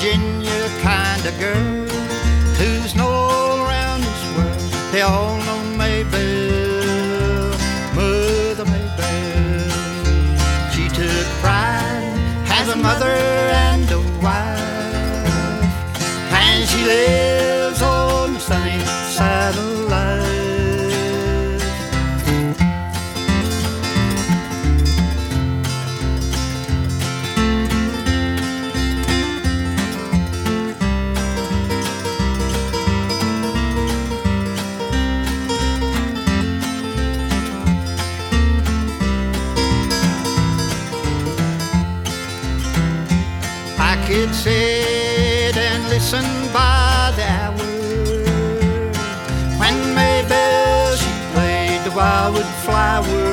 Virginia kind of girl who's known all around this world. They all know Maybelle, Mother Maybelle. She took pride as a mother and a wife, and she lives on the sunny side of life. I could sit and listen by the hour when Maybelle she played the wildwood flower.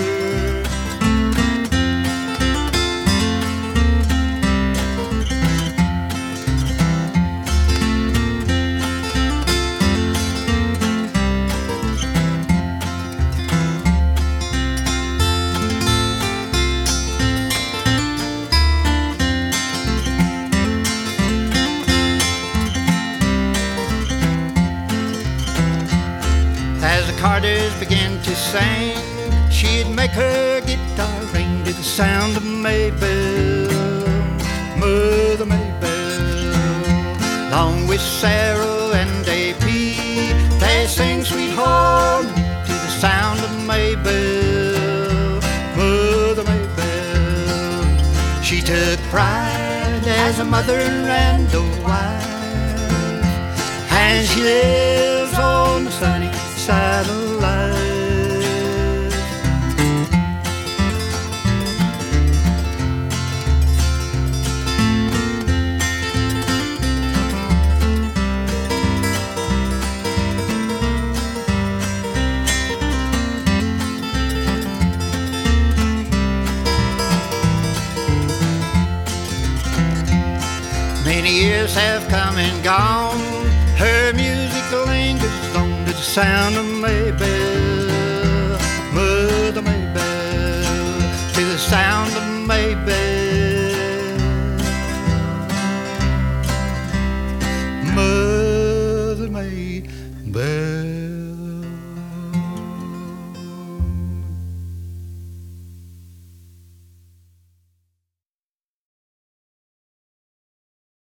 As the Carters began to sing, she'd make her guitar ring to the sound of Maybelle, Mother Maybelle. Along with Sarah and A.P., they sing Sweet Home to the sound of Maybelle, Mother Maybelle. She took pride as a mother and a wife, and she lives on the sunny side of life. Many years have come and gone, her music lingers on to the sound of Maybelle,